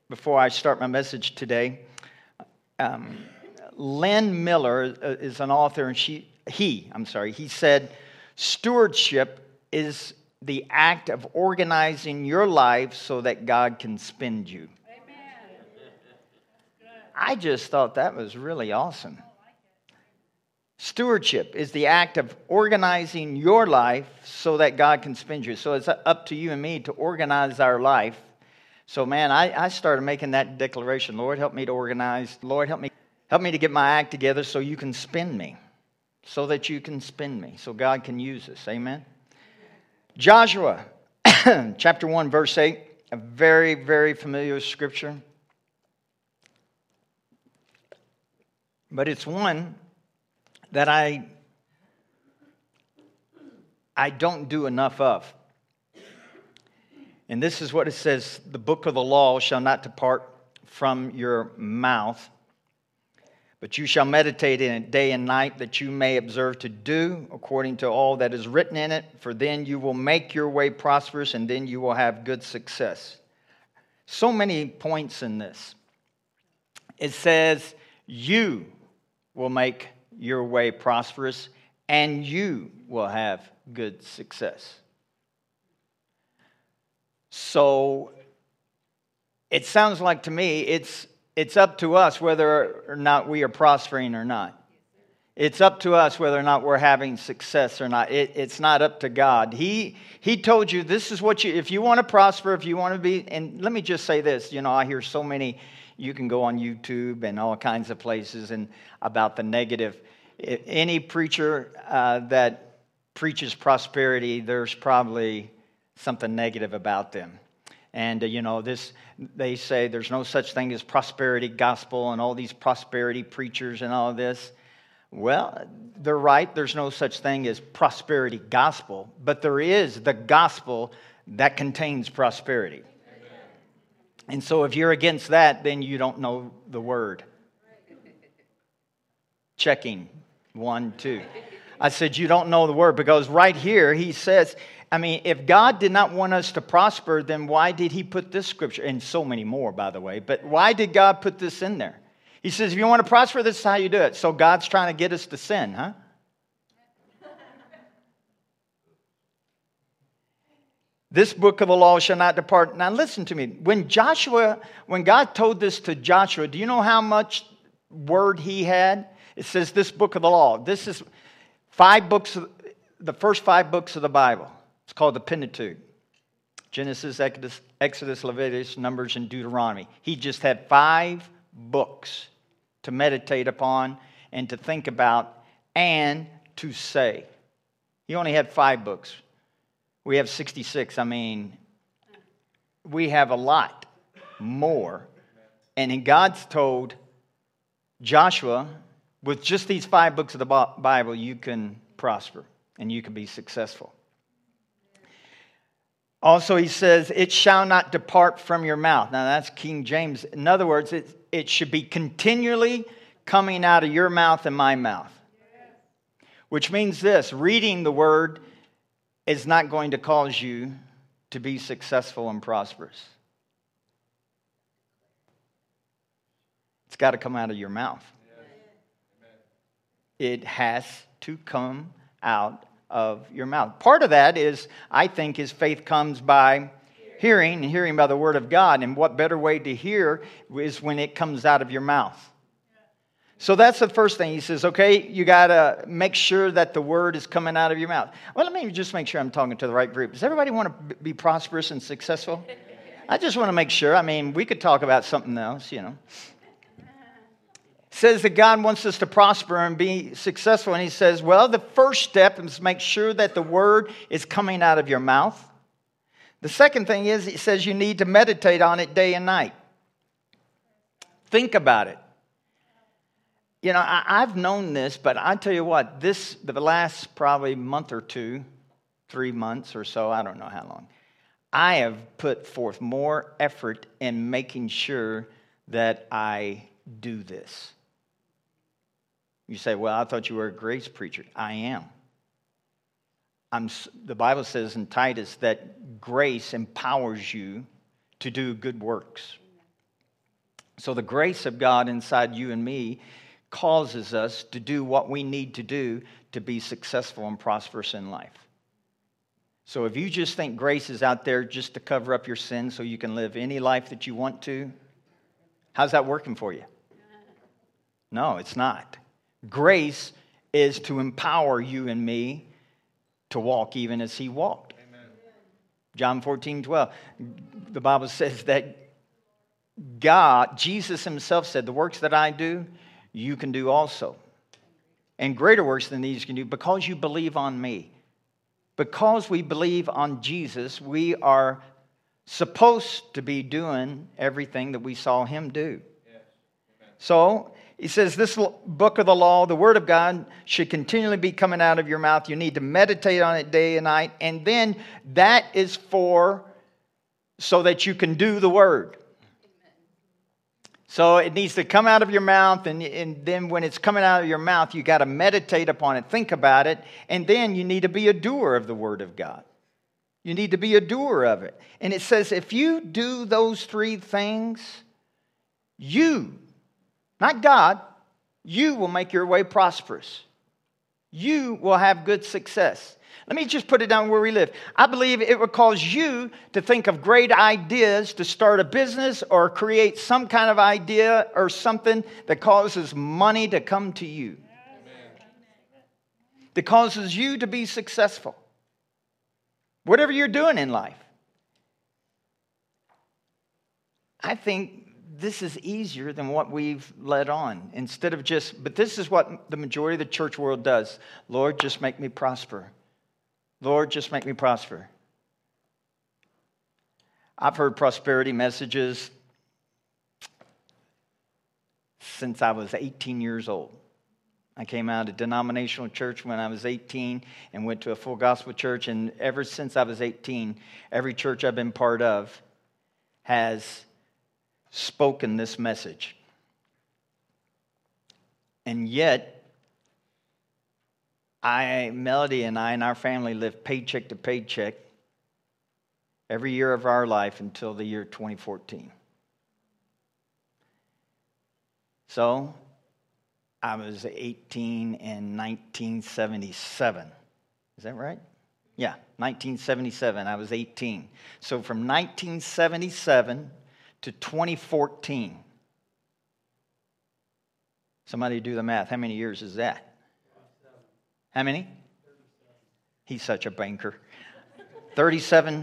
before I start my message today. Lynn Miller is an author, and he said, stewardship is the act of organizing your life so that God can spend you. Amen. I just thought that was really awesome. Stewardship is the act of organizing your life so that God can spend you. So it's up to you and me to organize our life. So, man, I started making that declaration. Lord, help me to organize. Lord, help me to get my act together so you can spend me. So that you can spend me. So God can use us. Amen. Joshua, chapter 1, verse 8. A very, very familiar scripture. But it's one that I don't do enough of. And this is what it says: the book of the law shall not depart from your mouth, but you shall meditate in it day and night, that you may observe to do according to all that is written in it, for then you will make your way prosperous, and then you will have good success. So many points in this. It says, you will make your way prosperous, and you will have good success. So it sounds like to me it's up to us whether or not we are prospering or not. It's up to us whether or not we're having success or not. It's not up to God. He told you this is what if you want to prosper, if you want to be, and let me just say this, I hear so many, you can go on YouTube and all kinds of places and about the negative. Any preacher that preaches prosperity, there's probably something negative about them. And, they say there's no such thing as prosperity gospel and all these prosperity preachers and all this. Well, they're right. There's no such thing as prosperity gospel, but there is the gospel that contains prosperity. And so if you're against that, then you don't know the word. Checking. 1, 2. I said you don't know the word, because right here he says, if God did not want us to prosper, then why did he put this scripture, and so many more, by the way, but why did God put this in there? He says, if you want to prosper, this is how you do it. So God's trying to get us to sin, huh? This book of the law shall not depart. Now listen to me. When God told this to Joshua, do you know how much word he had? It says this book of the law. This is 5 books, the first 5 books of the Bible. It's called the Pentateuch. Genesis, Exodus, Leviticus, Numbers, and Deuteronomy. He just had 5 books to meditate upon and to think about and to say. He only had 5 books. We have 66. We have a lot more. And God's told Joshua, with just these 5 books of the Bible, you can prosper and you can be successful. Also, he says, it shall not depart from your mouth. Now, that's King James. In other words, it should be continually coming out of your mouth and my mouth. Which means this: reading the word is not going to cause you to be successful and prosperous. It's got to come out of your mouth. It has to come out of your mouth. Part of that is, I think, is faith comes by hearing, and hearing by the word of God. And what better way to hear is when it comes out of your mouth. So that's the first thing. He says, okay, you got to make sure that the word is coming out of your mouth. Well, let me just make sure I'm talking to the right group. Does everybody want to be prosperous and successful? I just want to make sure. We could talk about something else, Says that God wants us to prosper and be successful. And he says, well, the first step is make sure that the word is coming out of your mouth. The second thing is, he says you need to meditate on it day and night. Think about it. I've known this, but I tell you what, the last probably month or 2, 3 months or so, I don't know how long, I have put forth more effort in making sure that I do this. You say, well, I thought you were a grace preacher. I am. The Bible says in Titus that grace empowers you to do good works. So the grace of God inside you and me causes us to do what we need to do to be successful and prosperous in life. So if you just think grace is out there just to cover up your sins so you can live any life that you want to, how's that working for you? No, it's not. Grace is to empower you and me to walk even as he walked. Amen. John 14:12. The Bible says that Jesus himself said, the works that I do, you can do also. And greater works than these you can do because you believe on me. Because we believe on Jesus, we are supposed to be doing everything that we saw him do. Yes. So he says this book of the law, the word of God, should continually be coming out of your mouth. You need to meditate on it day and night. And then that is so that you can do the word. So it needs to come out of your mouth, and then when it's coming out of your mouth, you got to meditate upon it, think about it, and then you need to be a doer of the word of God. You need to be a doer of it. And it says if you do those three things, you, not God, you will make your way prosperous. You will have good success. Let me just put it down where we live. I believe it would cause you to think of great ideas to start a business or create some kind of idea or something that causes money to come to you. Amen. That causes you to be successful. Whatever you're doing in life. I think this is easier than what we've led on. But this is what the majority of the church world does. Lord, just make me prosper. Lord, just make me prosper. I've heard prosperity messages since I was 18 years old. I came out of a denominational church when I was 18 and went to a full gospel church. And ever since I was 18, every church I've been part of has spoken this message. And yet, Melody and I and our family lived paycheck to paycheck every year of our life until the year 2014. So, I was 18 in 1977. Is that right? Yeah, 1977. I was 18. So from 1977 to 2014. Somebody do the math. How many years is that? How many? He's such a banker. 37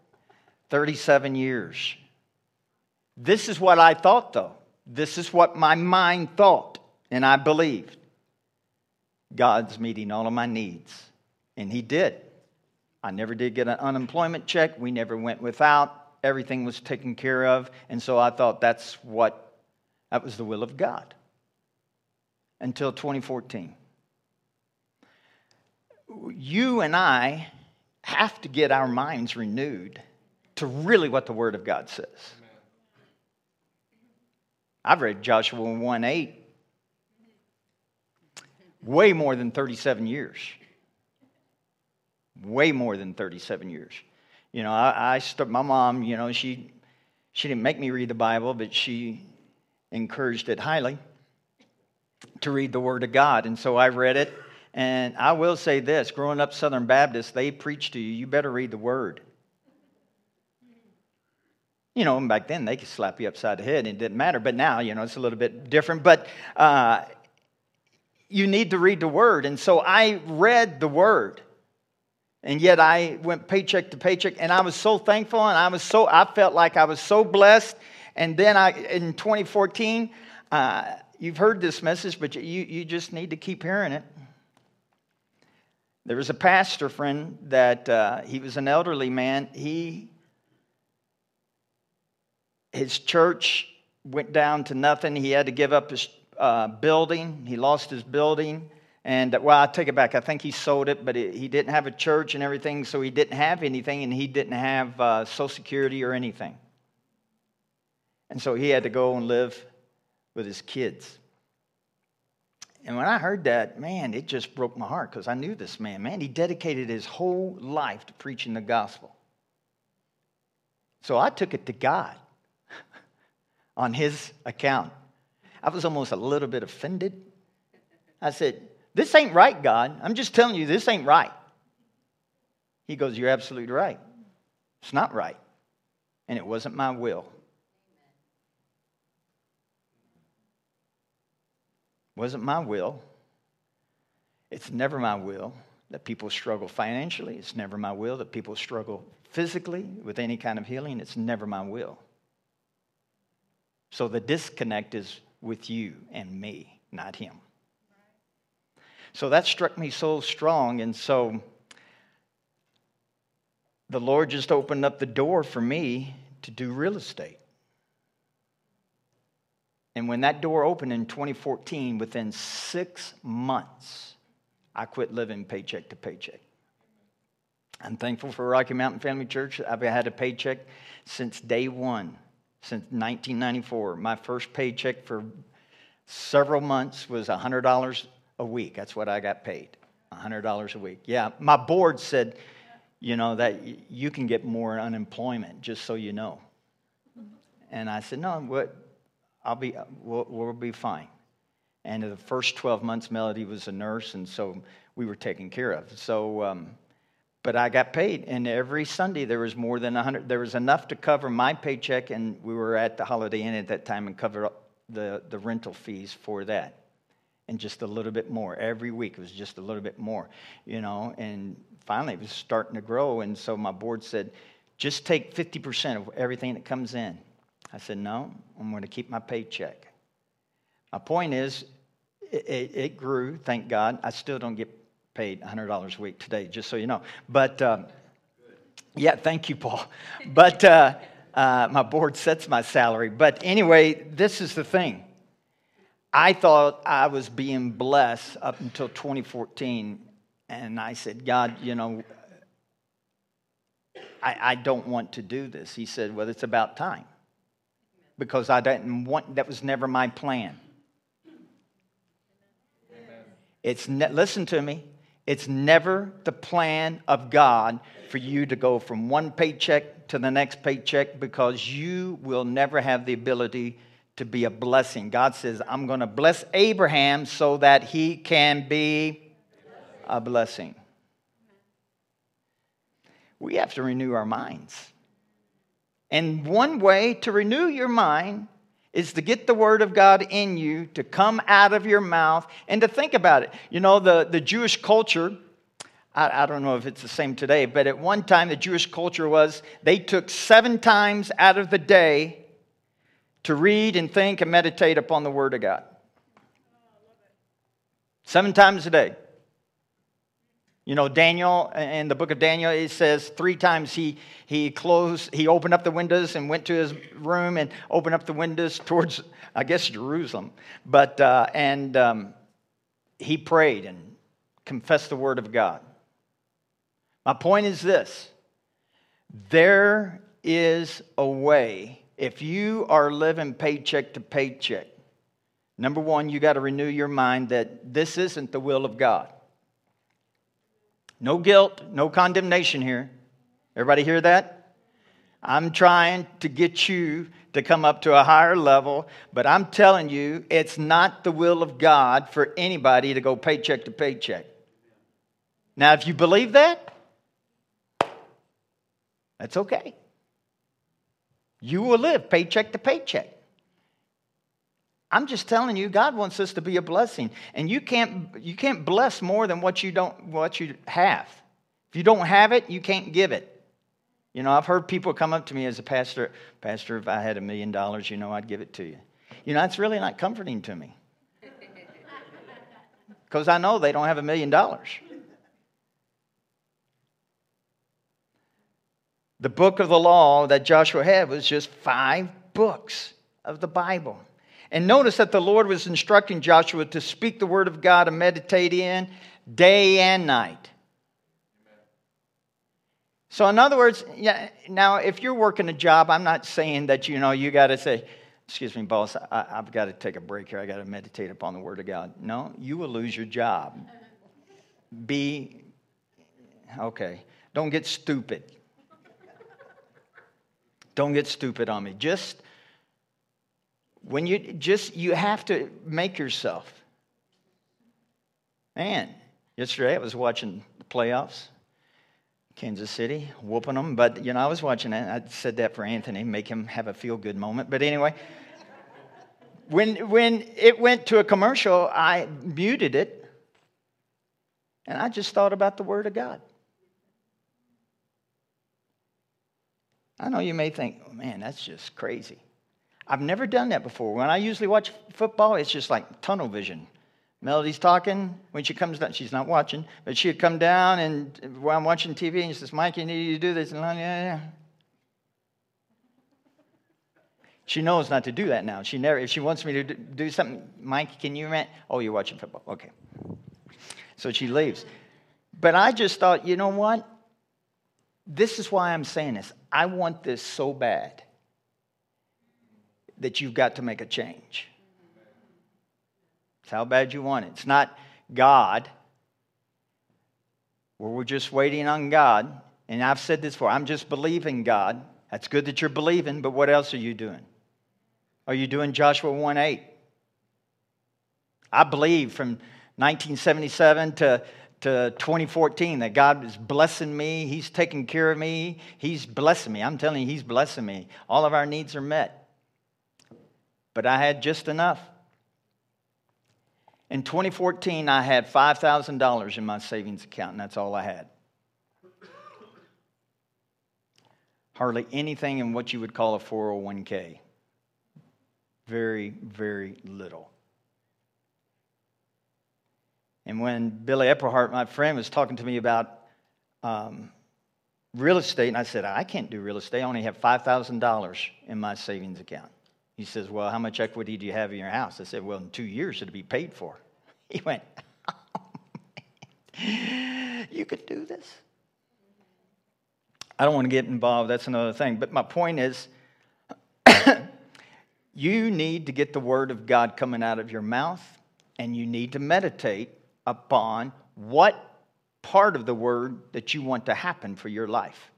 years. This is what I thought, though. This is what my mind thought. And I believed. God's meeting all of my needs. And he did. I never did get an unemployment check. We never went without. Everything was taken care of. And so I thought that was the will of God. Until 2014. You and I have to get our minds renewed to really what the Word of God says. Amen. I've read Joshua 1:8 way more than 37 years. Way more than 37 years. You know, my mom, you know, she didn't make me read the Bible, but she encouraged it highly to read the Word of God. And so I read it. And I will say this, growing up Southern Baptist, they preach to you, you better read the Word. You know, and back then they could slap you upside the head and it didn't matter. But now, you know, it's a little bit different. But you need to read the Word. And so I read the Word. And yet I went paycheck to paycheck. And I was so thankful and I felt like I was so blessed. And then in 2014, you've heard this message, but you just need to keep hearing it. There was a pastor friend that he was an elderly man. His church went down to nothing. He had to give up his building. He lost his building. And, well, I take it back. I think he sold it, but he didn't have a church and everything, so he didn't have anything, and he didn't have Social Security or anything. And so he had to go and live with his kids. And when I heard that, man, it just broke my heart because I knew this man. Man, he dedicated his whole life to preaching the gospel. So I took it to God. on his account. I was almost a little bit offended. I said, this ain't right, God. I'm just telling you, this ain't right. He goes, you're absolutely right. It's not right. And it wasn't my will. It wasn't my will. It's never my will that people struggle financially. It's never my will that people struggle physically with any kind of healing. It's never my will. So the disconnect is with you and me, not him. So that struck me so strong. And so the Lord just opened up the door for me to do real estate. And when that door opened in 2014, within 6 months, I quit living paycheck to paycheck. I'm thankful for Rocky Mountain Family Church. I've had a paycheck since day one, since 1994. My first paycheck for several months was $100 a week. That's what I got paid, $100 a week. Yeah, my board said, that you can get more unemployment, just so you know. And I said, no, we'll be fine. And in the first 12 months, Melody was a nurse, and so we were taken care of. So, but I got paid, and every Sunday there was more than 100. There was enough to cover my paycheck, and we were at the Holiday Inn at that time and covered the rental fees for that. And just a little bit more. Every week it was just a little bit more, and finally it was starting to grow. And so my board said, just take 50% of everything that comes in. I said, no, I'm going to keep my paycheck. My point is, it grew, thank God. I still don't get paid $100 a week today, just so you know. But, yeah, thank you, Paul. But my board sets my salary. But anyway, this is the thing. I thought I was being blessed up until 2014, and I said, God, I don't want to do this. He said, well, it's about time, because I didn't want. That was never my plan. Listen to me. It's never the plan of God for you to go from one paycheck to the next paycheck, because you will never have the ability to be a blessing. God says, I'm going to bless Abraham so that he can be a blessing. We have to renew our minds. And one way to renew your mind is to get the Word of God in you, to come out of your mouth, and to think about it. The Jewish culture, I don't know if it's the same today, but at one time the Jewish culture was, they took 7 times out of the day to read and think and meditate upon the Word of God. 7 times a day. Daniel, in the book of Daniel, it says 3 times he opened up the windows and went to his room and opened up the windows towards, I guess, Jerusalem. But, he prayed and confessed the Word of God. My point is this. There is a way. If you are living paycheck to paycheck, number one, you got to renew your mind that this isn't the will of God. No guilt, no condemnation here. Everybody hear that? I'm trying to get you to come up to a higher level, but I'm telling you, it's not the will of God for anybody to go paycheck to paycheck. Now, if you believe that, that's okay. You will live paycheck to paycheck. I'm just telling you, God wants us to be a blessing, and you can't bless more than what you have. If you don't have it, you can't give it. I've heard people come up to me as a pastor, if I had $1 million, I'd give it to you. That's really not comforting to me, because I know they don't have $1 million. The book of the law that Joshua had was just 5 books of the Bible. And notice that the Lord was instructing Joshua to speak the word of God and meditate in day and night. So in other words, now if you're working a job, I'm not saying that, you got to say, excuse me, boss, I've got to take a break here. I got to meditate upon the word of God. No, you will lose your job. Okay, don't get stupid. Don't get stupid on me. Just When you have to make yourself. Man, yesterday I was watching the playoffs. Kansas City, whooping them. But, I was watching that. I said that for Anthony, make him have a feel-good moment. But anyway, when it went to a commercial, I muted it. And I just thought about the Word of God. I know you may think, oh, man, that's just crazy. I've never done that before. When I usually watch football, it's just like tunnel vision. Melody's talking. When she comes down, she's not watching, but she'd come down, and while I'm watching TV, and she says, Mike, you need to do this. And yeah. She knows not to do that now. If she wants me to do something, Mike, can you rant? Oh, you're watching football. Okay. So she leaves. But I just thought, you know what? This is why I'm saying this. I want this so bad that you've got to make a change. It's how bad you want it. It's not God, where we're just waiting on God. And I've said this before, I'm just believing God. That's good that you're believing, but what else are you doing? Are you doing Joshua 1:8? I believe from 1977 to 2014 that God is blessing me. He's taking care of me. He's blessing me. I'm telling you, He's blessing me. All of our needs are met. But I had just enough. In 2014, I had $5,000 in my savings account, and that's all I had. Hardly anything in what you would call a 401k. Very, very little. And when Billy Epperhart, my friend, was talking to me about real estate, and I said, I can't do real estate. I only have $5,000 in my savings account. He says, well, how much equity do you have in your house? I said, well, in 2 years it'll be paid for. He went, oh, man, you could do this? I don't want to get involved. That's another thing. But my point is, you need to get the Word of God coming out of your mouth, and you need to meditate upon what part of the Word that you want to happen for your life.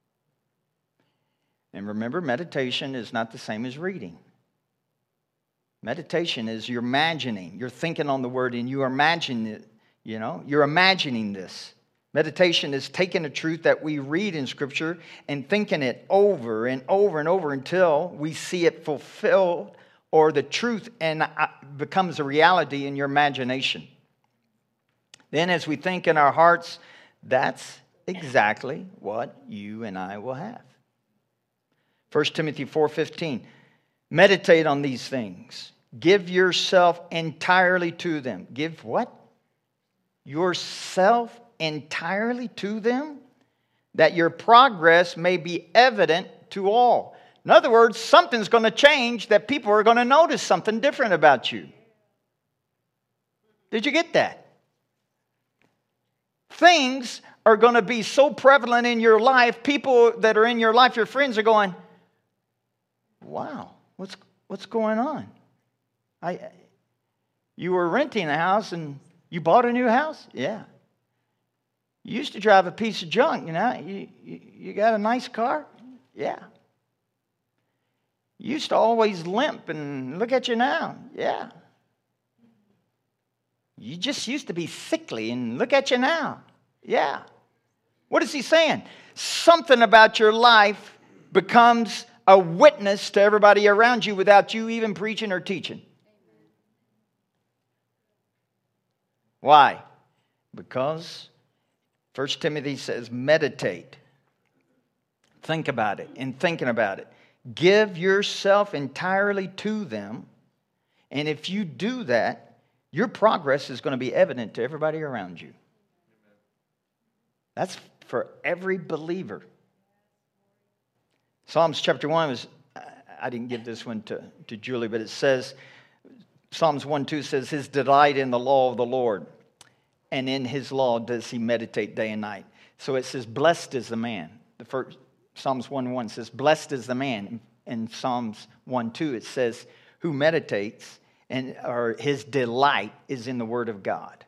And remember, meditation is not the same as reading. Meditation is you're imagining, you're thinking on the Word, and you are imagining it, you're imagining this. Meditation is taking a truth that we read in Scripture and thinking it over and over and over until we see it fulfilled, or the truth becomes a reality in your imagination. Then as we think in our hearts, that's exactly what you and I will have. 1 Timothy 4:15. Meditate on these things. Give yourself entirely to them. Give what? Yourself entirely to them, that your progress may be evident to all. In other words, something's going to change, that people are going to notice something different about you. Did you get that? Things are going to be so prevalent in your life, people that are in your life, your friends are going, wow, what's going on? You were renting a house and you bought a new house? Yeah. You used to drive a piece of junk, you got a nice car? Yeah. You used to always limp, and look at you now. Yeah. You just used to be sickly, and look at you now. Yeah. What is he saying? Something about your life becomes a witness to everybody around you without you even preaching or teaching. Why? Because 1 Timothy says, meditate. Think about it. In thinking about it, give yourself entirely to them. And if you do that, your progress is going to be evident to everybody around you. That's for every believer. Psalms chapter 1 was, I didn't give this one to Julie, but it says, Psalms 1:2 says, his delight in the law of the Lord, and in his law does he meditate day and night. So it says, blessed is the man. The first Psalms 1:1 says, blessed is the man. In Psalms 1:2 it says, who meditates, or his delight is in the Word of God.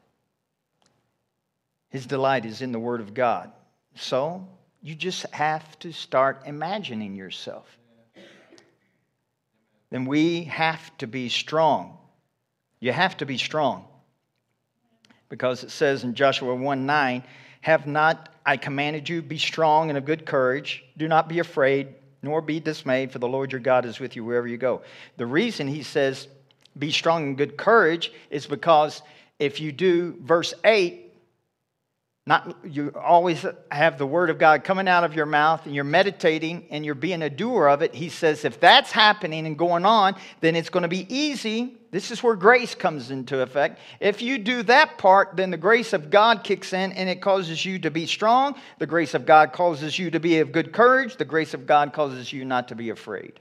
His delight is in the Word of God. So you just have to start imagining yourself. then we have to be strong. You have to be strong. Because it says in Joshua 1:9, have not I commanded you, be strong and of good courage. Do not be afraid, nor be dismayed, for the Lord your God is with you wherever you go. The reason he says, be strong and good courage, is because if you do verse 8, you always have the word of God coming out of your mouth and you're meditating and you're being a doer of it. He says if that's happening and going on, then it's going to be easy. This is where grace comes into effect. If you do that part, then the grace of God kicks in and it causes you to be strong. The grace of God causes you to be of good courage. The grace of God causes you not to be afraid.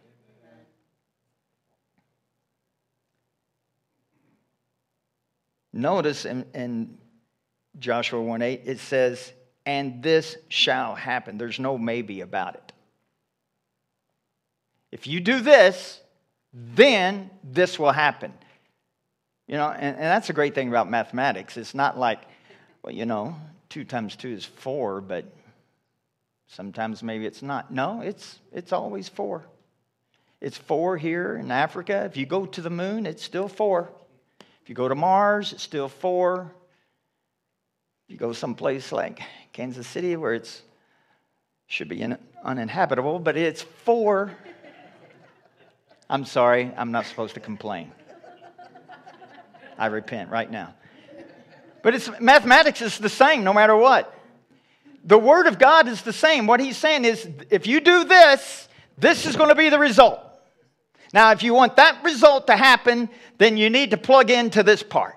Notice in Joshua 1:8, it says, and this shall happen. There's no maybe about it. If you do this, then this will happen. You know, and that's a great thing about mathematics. It's not like, well, 2 times 2 is 4, but sometimes maybe it's not. No, it's always 4. It's 4 here in Africa. If you go to the moon, it's still 4. If you go to Mars, it's still 4. If you go someplace like Kansas City where it should be uninhabitable, but it's 4. I'm sorry, I'm not supposed to complain. I repent right now. But mathematics is the same no matter what. The Word of God is the same. What he's saying is, if you do this, this is going to be the result. Now, if you want that result to happen, then you need to plug into this part.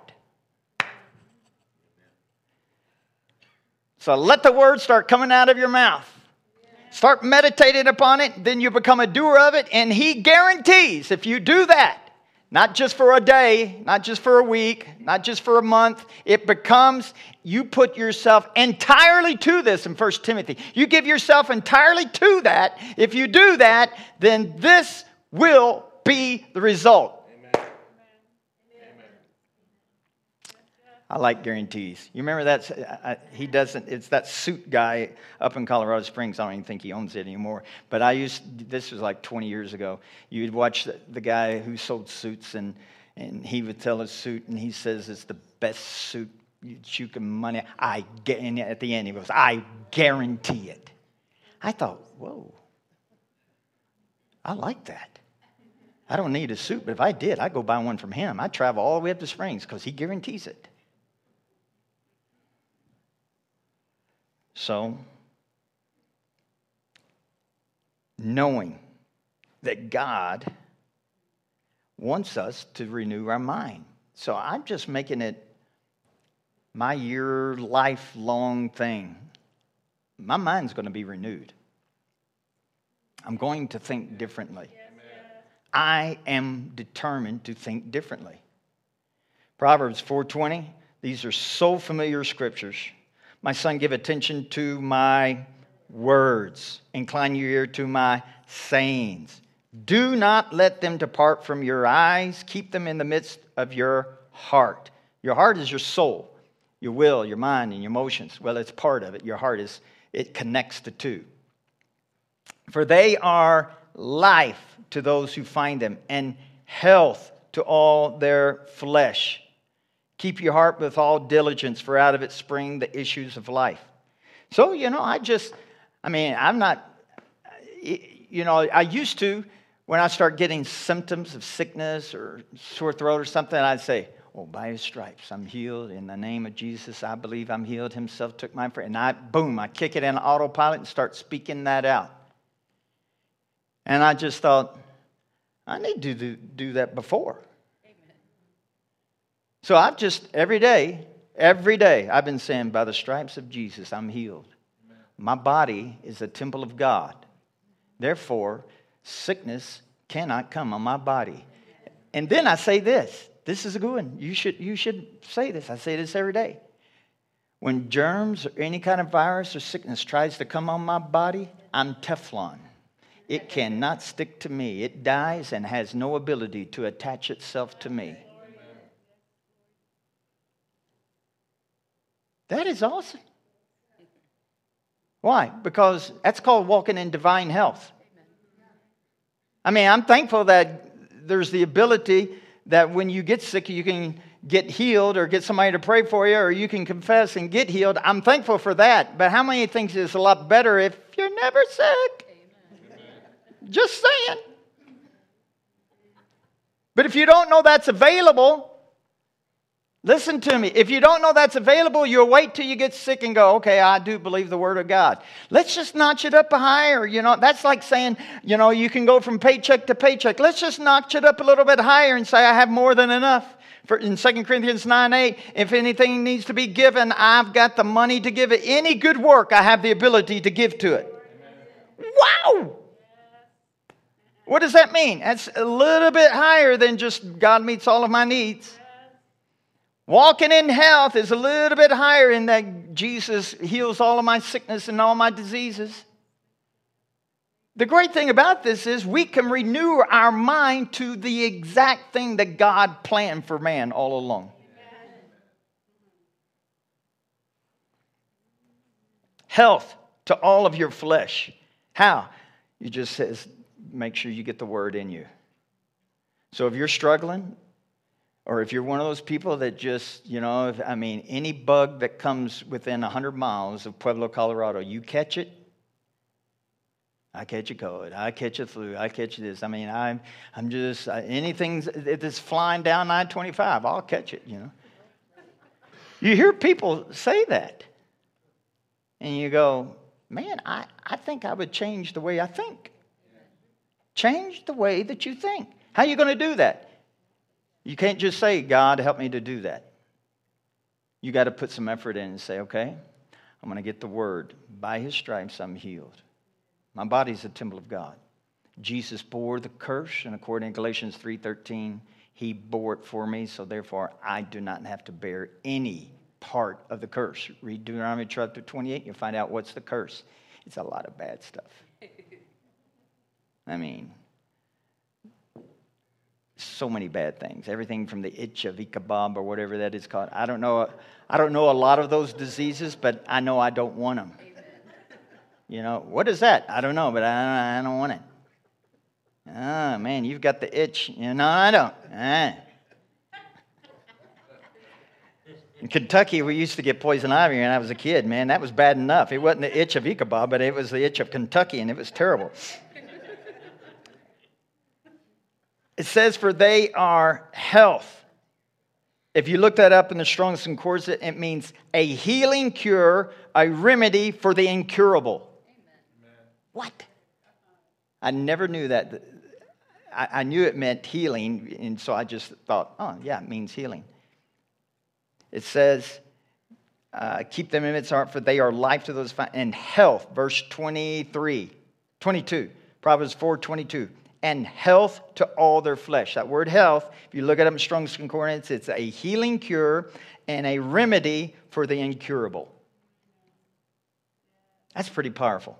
So let the Word start coming out of your mouth. Start meditating upon it, then you become a doer of it, and he guarantees if you do that, not just for a day, not just for a week, not just for a month, it becomes, you put yourself entirely to this in 1 Timothy. You give yourself entirely to that. If you do that, then this will be the result. I like guarantees. You remember that? He doesn't. It's that suit guy up in Colorado Springs. I don't even think he owns it anymore. But this was like 20 years ago. You'd watch the guy who sold suits, and he would tell his suit, and he says it's the best suit you can money. And at the end, he goes, I guarantee it. I thought, whoa, I like that. I don't need a suit, but if I did, I'd go buy one from him. I'd travel all the way up to Springs because he guarantees it. So, knowing that God wants us to renew our mind. So I'm just making it my lifelong thing. My mind's going to be renewed. I'm going to think differently. I am determined to think differently. Proverbs 4:20, these are so familiar scriptures. My son, give attention to my words. Incline your ear to my sayings. Do not let them depart from your eyes. Keep them in the midst of your heart. Your heart is your soul, your will, your mind, and your emotions. Well, it's part of it. Your heart it connects the two. For they are life to those who find them, and health to all their flesh. Keep your heart with all diligence, for out of it spring the issues of life. So, I'm not, I used to, when I start getting symptoms of sickness or sore throat or something, I'd say, oh, by his stripes, I'm healed. In the name of Jesus, I believe I'm healed. Himself took my friend. And I kick it in autopilot and start speaking that out. And I just thought, I need to do that before. So I've just, every day, I've been saying, by the stripes of Jesus, I'm healed. Amen. My body is a temple of God. Therefore, sickness cannot come on my body. And then I say this. This is a good one. You should say this. I say this every day. When germs or any kind of virus or sickness tries to come on my body, I'm Teflon. It cannot stick to me. It dies and has no ability to attach itself to me. That is awesome. Why? Because that's called walking in divine health. I'm thankful that there's the ability that when you get sick, you can get healed or get somebody to pray for you, or you can confess and get healed. I'm thankful for that. But how many think it's a lot better if you're never sick? Amen. Just saying. But if you don't know that's available, listen to me. If you don't know that's available, you'll wait till you get sick and go, okay, I do believe the Word of God. Let's just notch it up higher. That's like saying, you can go from paycheck to paycheck. Let's just notch it up a little bit higher and say, I have more than enough. In 2 Corinthians 9:8, if anything needs to be given, I've got the money to give it. Any good work, I have the ability to give to it. Wow! What does that mean? That's a little bit higher than just God meets all of my needs. Walking in health is a little bit higher in that Jesus heals all of my sickness and all my diseases. The great thing about this is we can renew our mind to the exact thing that God planned for man all along. Health to all of your flesh. How? You just says, make sure you get the Word in you. So if you're struggling, or if you're one of those people that just, any bug that comes within 100 miles of Pueblo, Colorado, you catch it, I catch a COVID, I catch a flu, I catch this. I'm just, anything that's flying down I-25, I'll catch it, You hear people say that. And you go, man, I think I would change the way I think. Change the way that you think. How are you going to do that? You can't just say, God, help me to do that. You got to put some effort in and say, okay, I'm going to get the Word. By His stripes, I'm healed. My body's a temple of God. Jesus bore the curse, and according to Galatians 3:13, He bore it for me, so therefore I do not have to bear any part of the curse. Read Deuteronomy chapter 28, you'll find out what's the curse. It's a lot of bad stuff. So many bad things. Everything from the itch of Ichabod or whatever that is called. I don't know a lot of those diseases, but I know I don't want them. What is that? I don't know, but I don't want it. Oh, man, you've got the itch. No, I don't. In Kentucky, we used to get poison ivy when I was a kid, man. That was bad enough. It wasn't the itch of Ichabod, but it was the itch of Kentucky, and it was terrible. It says, for they are health. If you look that up in the Strong's Concordance, it means a healing cure, a remedy for the incurable. Amen. What? I never knew that. I knew it meant healing, and so I just thought, oh, yeah, it means healing. It says, keep them in its heart, for they are life to those and health. Verse 22, Proverbs 4:22. And health to all their flesh. That word health, if you look at it in Strong's Concordance, it's a healing cure and a remedy for the incurable. That's pretty powerful.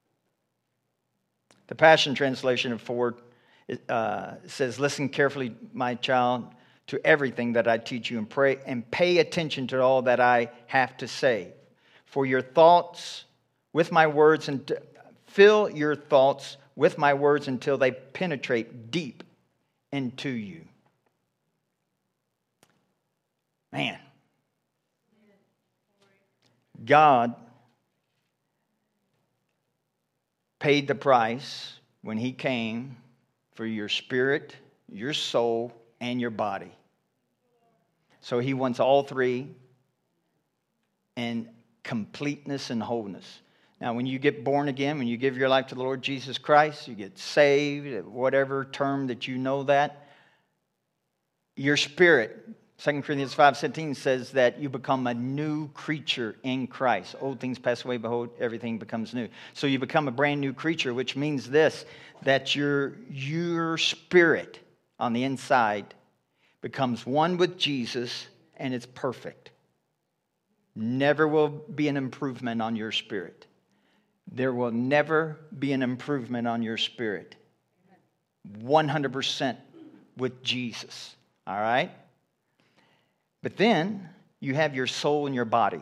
The Passion Translation of 4 says, listen carefully, my child, to everything that I teach you, and pray and pay attention to all that I have to say. For your thoughts with my words, and fill your thoughts with my words until they penetrate deep into you. Man. God paid the price when He came for your spirit, your soul, and your body. So He wants all three in completeness and wholeness. Now, when you get born again, when you give your life to the Lord Jesus Christ, you get saved, whatever term that you know that, your spirit, 2 Corinthians 5:17 says that you become a new creature in Christ. Old things pass away, behold, everything becomes new. So you become a brand new creature, which means this, that your spirit on the inside becomes one with Jesus, and it's perfect. Never will be an improvement on your spirit. There will never be an improvement on your spirit. 100% with Jesus. All right? But then you have your soul and your body.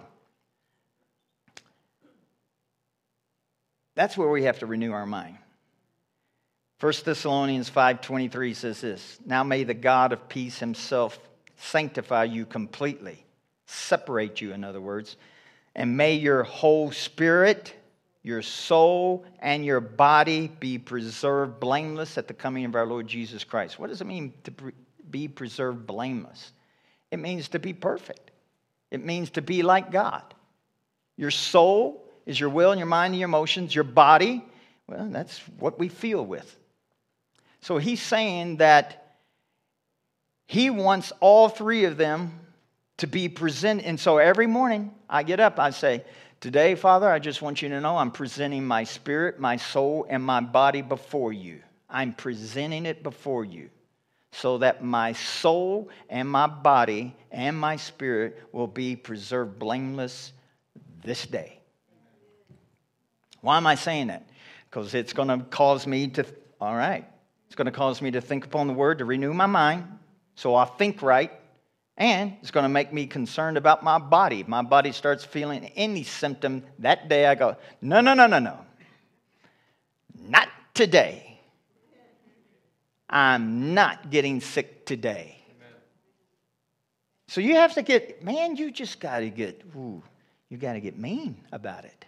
That's where we have to renew our mind. 1 Thessalonians 5:23 says this, now may the God of peace himself sanctify you completely, separate you, in other words, and may your whole spirit, your soul, and your body be preserved blameless at the coming of our Lord Jesus Christ. What does it mean to be preserved blameless? It means to be perfect. It means to be like God. Your soul is your will and your mind and your emotions. Your body, well, that's what we feel with. So he's saying that he wants all three of them to be present. And so every morning I get up, I say, today, Father, I just want you to know I'm presenting my spirit, my soul, and my body before you. I'm presenting it before you so that my soul and my body and my spirit will be preserved blameless this day. Why am I saying that? Because it's going to cause me to, it's going to cause me to think upon the word, to renew my mind, so I think right. And it's going to make me concerned about my body. If my body starts feeling any symptom, that day I go, no. Not today. I'm not getting sick today. Amen. So you have to get, you just got to get, you got to get mean about it.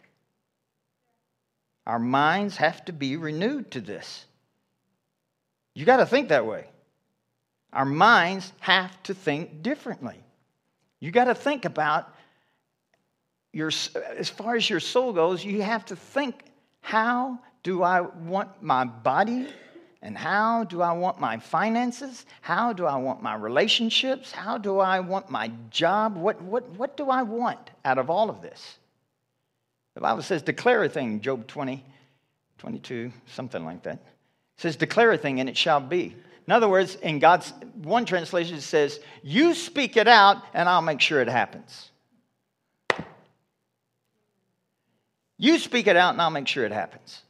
Our minds have to be renewed to this. You got to think that way. Our minds have to think differently. You got to think about as far as your soul goes, you have to think, how do I want my body? And how do I want my finances? How do I want my relationships? How do I want my job? What do I want out of all of this? The Bible says, declare a thing, Job 20:22, something like that. It says, declare a thing and it shall be. In other words, in God's one translation, it says, you speak it out and I'll make sure it happens. You speak it out and I'll make sure it happens.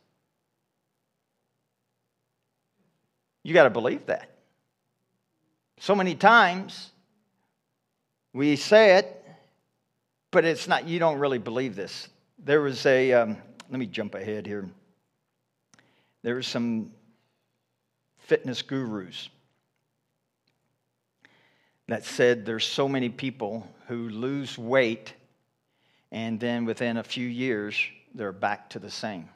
You got to believe that. So many times we say it, but it's not, you don't really believe this. There was let me jump ahead here. There were some fitness gurus that said there's so many people who lose weight and then within a few years they're back to the same.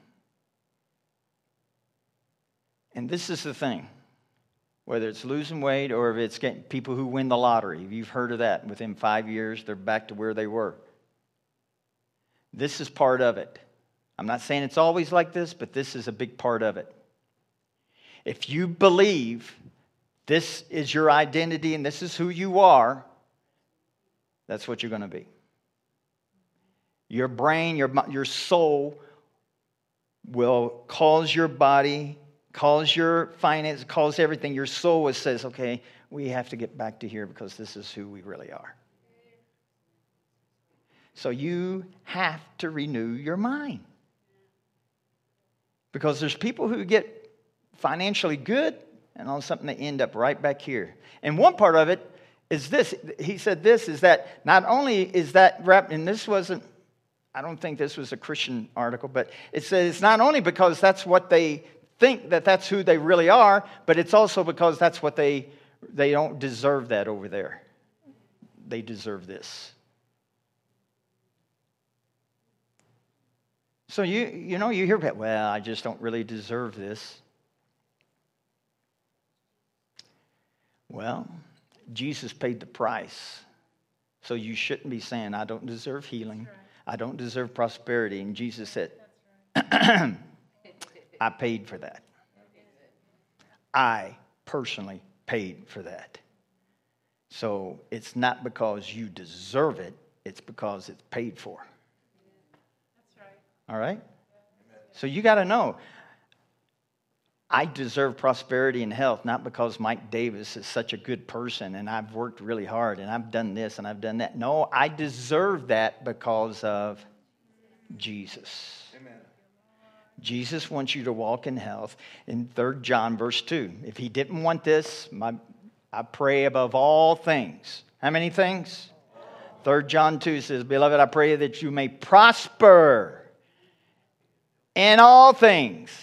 And this is the thing, whether it's losing weight or if it's getting people who win the lottery, if you've heard of that, within 5 years they're back to where they were. This is part of it. I'm not saying it's always like this, but this is a big part of it. If you believe this is your identity and this is who you are, that's what you're going to be. Your brain, your soul will cause your body, cause your finance, cause everything. Your soul says, okay, we have to get back to here because this is who we really are. So you have to renew your mind. Because there's people who get financially good, and all of a sudden they end up right back here. And one part of it is this. He said this, is that not only is that wrapped, and this wasn't, I don't think this was a Christian article, but it says it's not only because that's what they think that that's who they really are, but it's also because that's what they don't deserve that over there. They deserve this. So you hear about, well, I just don't really deserve this. Well, Jesus paid the price. So you shouldn't be saying, I don't deserve healing. I don't deserve prosperity. And Jesus said, I paid for that. I personally paid for that. So it's not because you deserve it. It's because it's paid for. All right? So you got to know, I deserve prosperity and health, not because Mike Davis is such a good person and I've worked really hard and I've done this and I've done that. No, I deserve that because of Jesus. Amen. Jesus wants you to walk in health. In 3 John verse 2, if he didn't want this, I pray above all things. How many things? 3 John 2 says, beloved, I pray that you may prosper in all things,